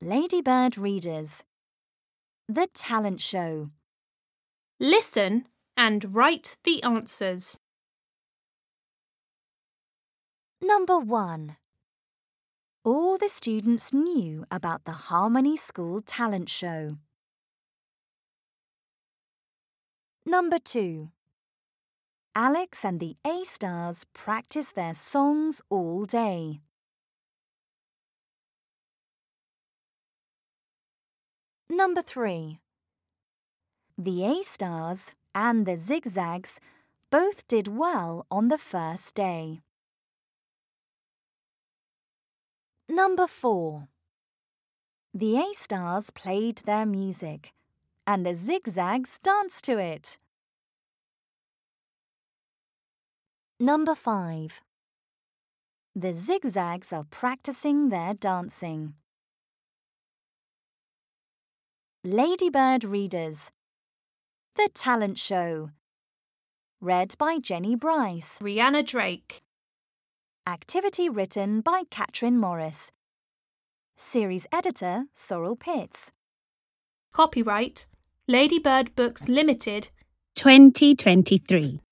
Ladybird readers. The talent show. Listen and write the answers. Number 1. All the students knew about the Harmony School talent show. Number 2. Alex and the A-Stars practiced their songs all day. Number 3. The A-Stars and the Zigzags both did well on the first day. Number 4. The A-Stars played their music and the Zigzags danced to it. Number 5. The Zigzags are practicing their dancing. Ladybird readers. The talent show. Read by Jenny Bryce. Rihanna Drake. Activity written by Catherine Morris. Series editor Sorrel Pitts. Copyright Ladybird Books Limited 2023.